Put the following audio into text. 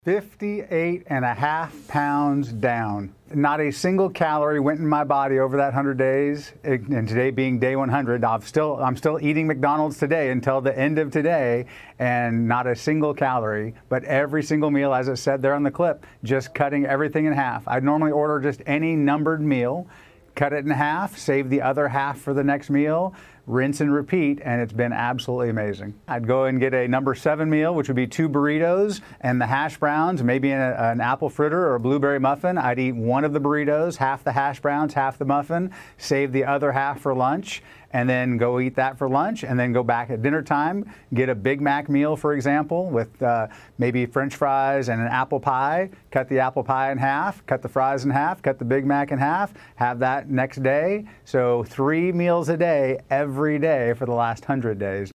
58.5 pounds down. Not a single calorie went in my body over that 100 days. And today being day 100, I'm still eating McDonald's today until the end of today, and not a single calorie. But every single meal, as I said there on the clip, just cutting everything in half. I'd normally order just any numbered meal, cut it in half, save the other half for the next meal, rinse and repeat, and it's been absolutely amazing. I'd go and get a number 7 meal, which would be 2 burritos and the hash browns, maybe an apple fritter or a blueberry muffin. I'd eat one of the burritos, half the hash browns, half the muffin, save the other half for lunch, and then go eat that for lunch, and then go back at dinner time, get a Big Mac meal, for example, with maybe French fries and an apple pie, cut the apple pie in half, cut the fries in half, cut the Big Mac in half, have that next day. So 3 meals a day, every day for the last 100 days.